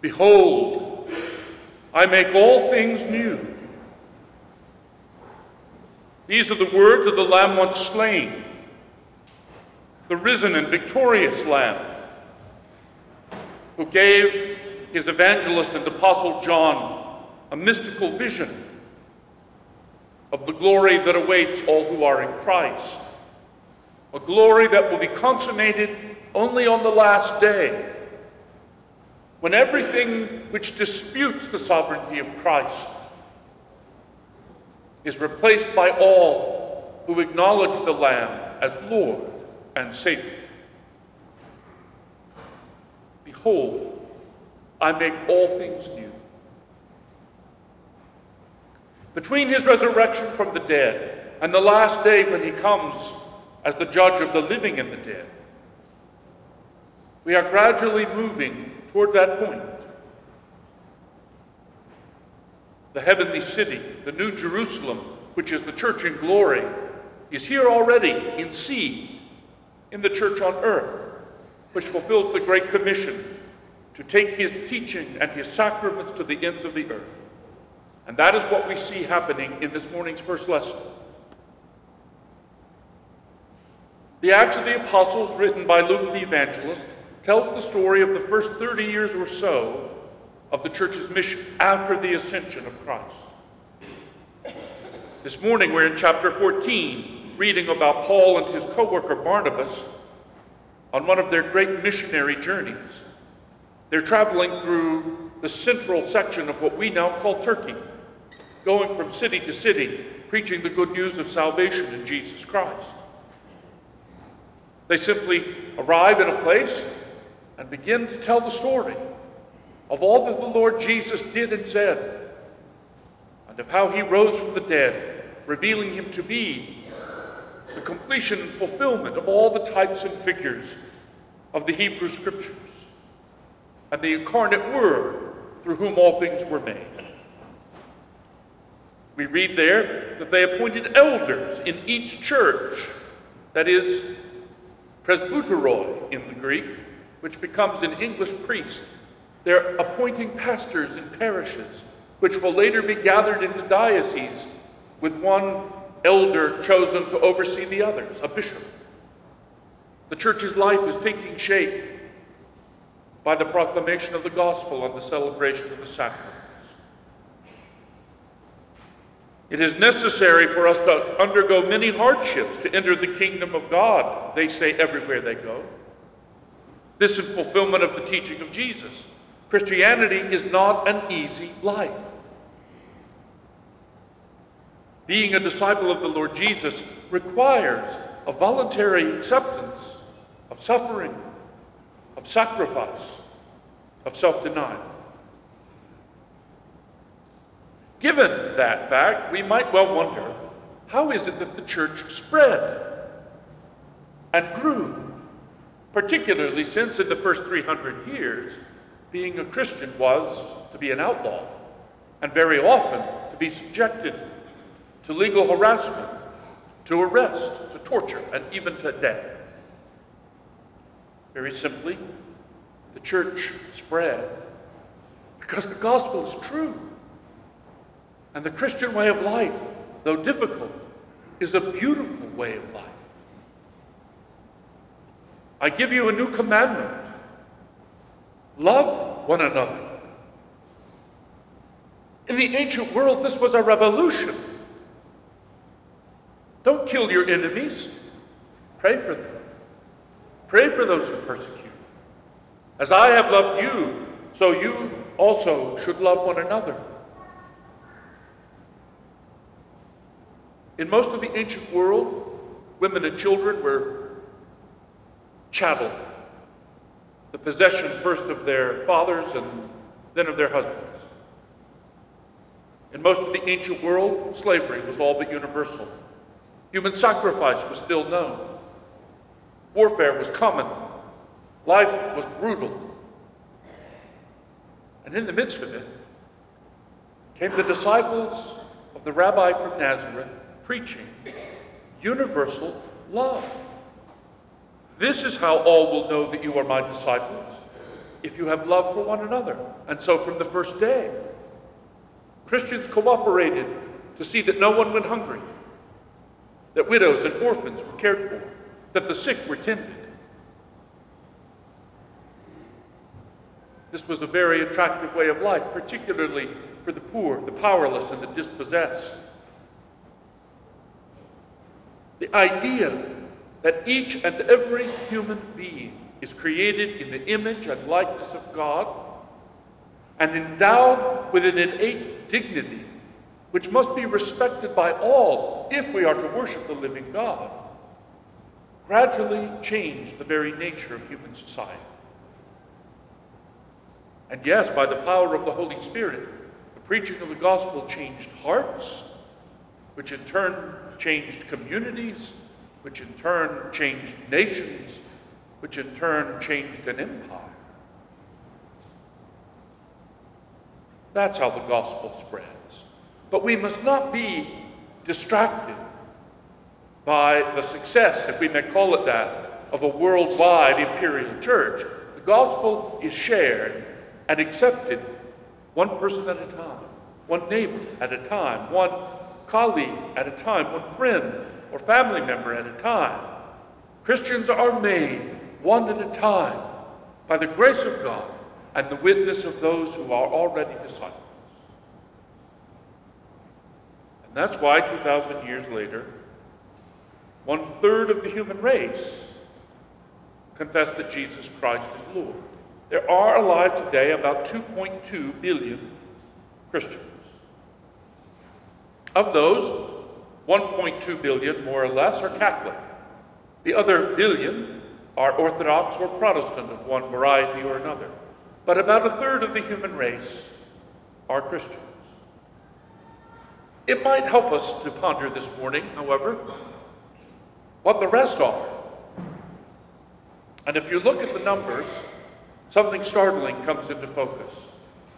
Behold, I make all things new. These are the words of the Lamb once slain, the risen and victorious Lamb, who gave his evangelist and apostle John a mystical vision of the glory that awaits all who are in Christ, a glory that will be consummated only on the last day, when everything which disputes the sovereignty of Christ is replaced by all who acknowledge the Lamb as Lord and Savior. Behold, I make all things new. Between his resurrection from the dead and the last day when he comes as the judge of the living and the dead, we are gradually moving toward that point. The heavenly city, the New Jerusalem, which is the church in glory, is here already in seed in the church on earth, which fulfills the Great Commission to take his teaching and his sacraments to the ends of the earth. And that is what we see happening in this morning's first lesson. The Acts of the Apostles, written by Luke the Evangelist, tells the story of the first 30 years or so of the church's mission after the ascension of Christ. This morning we're in chapter 14, reading about Paul and his co-worker Barnabas on one of their great missionary journeys. They're traveling through the central section of what we now call Turkey, going from city to city, preaching the good news of salvation in Jesus Christ. They simply arrive in a place and begin to tell the story of all that the Lord Jesus did and said, and of how he rose from the dead, revealing him to be the completion and fulfillment of all the types and figures of the Hebrew Scriptures, and the incarnate Word through whom all things were made. We read there that they appointed elders in each church, that is, presbyteroi in the Greek, which becomes in English priest. They're appointing pastors in parishes, which will later be gathered into dioceses with one elder chosen to oversee the others, a bishop. The church's life is taking shape by the proclamation of the gospel and the celebration of the sacraments. It is necessary for us to undergo many hardships to enter the kingdom of God, they say everywhere they go. This is fulfillment of the teaching of Jesus. Christianity is not an easy life. Being a disciple of the Lord Jesus requires a voluntary acceptance of suffering, of sacrifice, of self-denial. Given that fact, we might well wonder, how is it that the church spread and grew, particularly since in the first 300 years, being a Christian was to be an outlaw, and very often to be subjected to legal harassment, to arrest, to torture, and even to death? Very simply, the church spread because the gospel is true. And the Christian way of life, though difficult, is a beautiful way of life. I give you a new commandment. Love one another. In the ancient world, this was a revolution. Don't kill your enemies. Pray for them. Pray for those who persecute. As I have loved you, so you also should love one another. In most of the ancient world, women and children were chattel, the possession first of their fathers and then of their husbands. In most of the ancient world, slavery was all but universal. Human sacrifice was still known. Warfare was common. Life was brutal. And in the midst of it came the disciples of the rabbi from Nazareth, preaching universal love. This is how all will know that you are my disciples, if you have love for one another. And so from the first day, Christians cooperated to see that no one went hungry, that widows and orphans were cared for, that the sick were tended. This was a very attractive way of life, particularly for the poor, the powerless, and the dispossessed. The idea that each and every human being is created in the image and likeness of God and endowed with an innate dignity which must be respected by all if we are to worship the living God, gradually changed the very nature of human society. And yes, by the power of the Holy Spirit, the preaching of the gospel changed hearts, which in turn changed communities, which in turn changed nations, which in turn changed an empire. That's how the gospel spreads. But we must not be distracted by the success, if we may call it that, of a worldwide imperial church. The gospel is shared and accepted one person at a time, one neighbor at a time, one colleague at a time, one friend or family member at a time. Christians are made one at a time by the grace of God and the witness of those who are already disciples. And that's why 2,000 years later, 1/3 of the human race confess that Jesus Christ is Lord. There are alive today about 2.2 billion Christians. Of those, 1.2 billion, more or less, are Catholic. The other billion are Orthodox or Protestant of one variety or another. But about 1/3 of the human race are Christians. It might help us to ponder this morning, however, what the rest are. And if you look at the numbers, something startling comes into focus.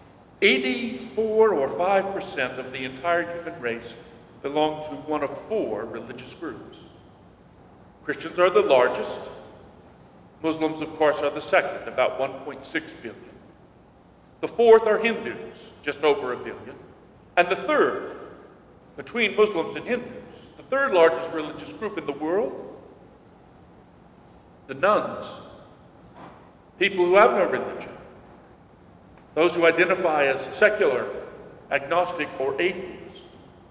84 or 5% of the entire human race belong to one of 4 religious groups. Christians are the largest. Muslims, of course, are the second, about 1.6 billion. The fourth are Hindus, just over 1 billion. And the third, between Muslims and Hindus, the third largest religious group in the world, the nuns, people who have no religion, those who identify as secular, agnostic, or atheist.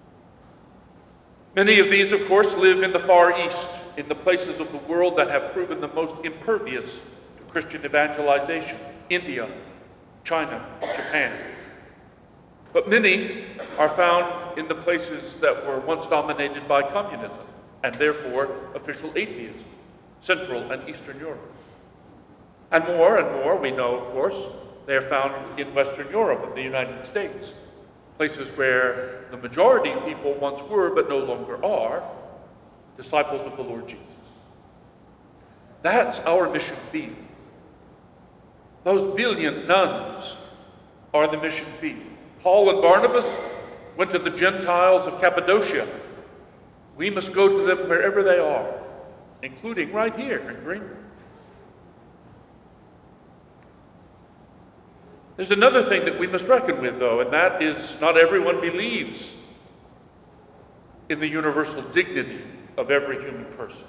Many of these, of course, live in the Far East, in the places of the world that have proven the most impervious to Christian evangelization: India, China, Japan. But many are found in the places that were once dominated by communism, and therefore official atheism: Central and Eastern Europe. And more, we know, of course, they are found in Western Europe and the United States, places where the majority of people once were, but no longer are, disciples of the Lord Jesus. That's our mission field. Those billion nuns are the mission field. Paul and Barnabas went to the Gentiles of Cappadocia. We must go to them wherever they are, including right here in Greenwood. There's another thing that we must reckon with, though, and that is not everyone believes in the universal dignity of every human person.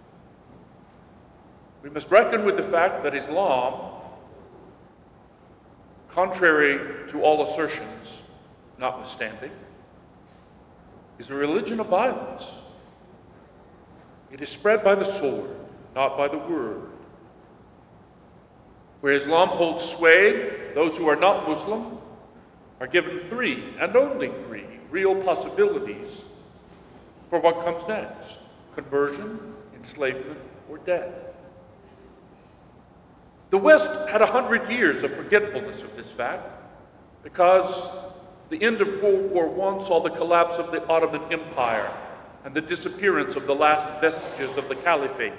We must reckon with the fact that Islam, contrary to all assertions notwithstanding, is a religion of violence. It is spread by the sword, not by the word. Where Islam holds sway, those who are not Muslim are given 3, and only 3, real possibilities for what comes next: conversion, enslavement, or death. The West had 100 years of forgetfulness of this fact, because the end of World War I saw the collapse of the Ottoman Empire and the disappearance of the last vestiges of the Caliphate.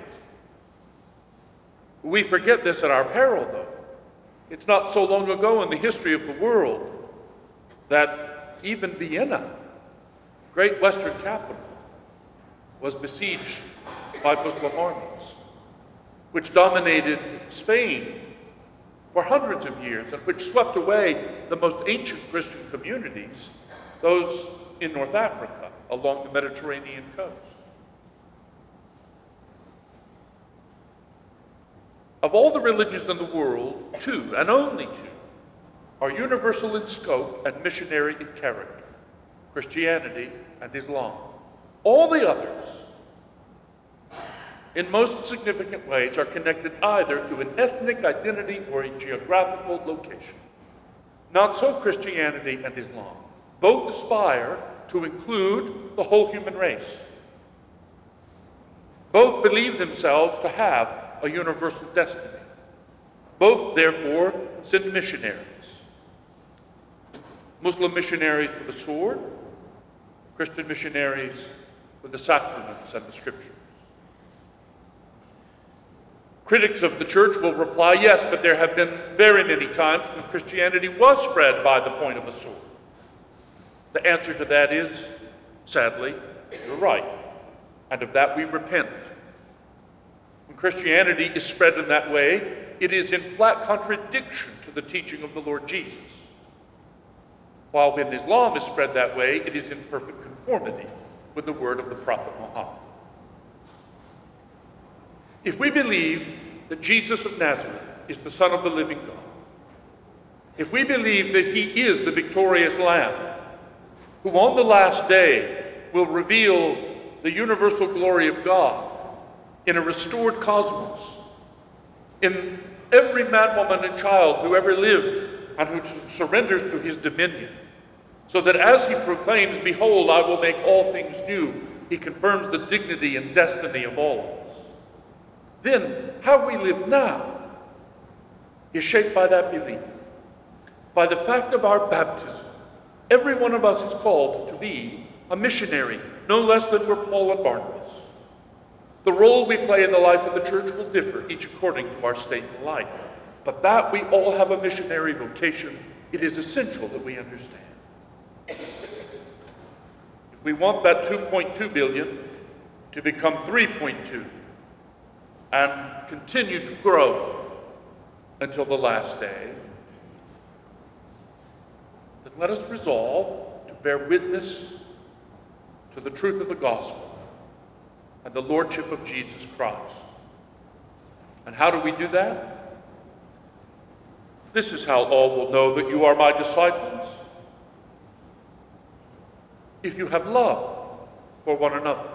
We forget this at our peril, though. It's not so long ago in the history of the world that even Vienna, great Western capital, was besieged by Muslim armies, which dominated Spain for hundreds of years and which swept away the most ancient Christian communities, those in North Africa along the Mediterranean coast. Of all the religions in the world, two, and only two, are universal in scope and missionary in character: Christianity and Islam. All the others, in most significant ways, are connected either to an ethnic identity or a geographical location. Not so Christianity and Islam. Both aspire to include the whole human race. Both believe themselves to have a universal destiny. Both, therefore, send missionaries. Muslim missionaries with a sword, Christian missionaries with the sacraments and the scriptures. Critics of the church will reply, yes, but there have been very many times when Christianity was spread by the point of a sword. The answer to that is, sadly, you're right, and of that we repent. When Christianity is spread in that way, it is in flat contradiction to the teaching of the Lord Jesus. While when Islam is spread that way, it is in perfect conformity with the word of the Prophet Muhammad. If we believe that Jesus of Nazareth is the Son of the living God, if we believe that he is the victorious Lamb, who on the last day will reveal the universal glory of God in a restored cosmos, in every man, woman, and child who ever lived and who surrenders to his dominion, so that as he proclaims, "Behold, I will make all things new," he confirms the dignity and destiny of all of us. Then how we live now is shaped by that belief, by the fact of our baptism. Every one of us is called to be a missionary, no less than were Paul and Barnabas. The role we play in the life of the church will differ, each according to our state in life. But that we all have a missionary vocation, it is essential that we understand. If we want that 2.2 billion to become 3.2 and continue to grow until the last day, then let us resolve to bear witness to the truth of the gospel and the lordship of Jesus Christ. And how do we do that? This is how all will know that you are my disciples: if you have love for one another.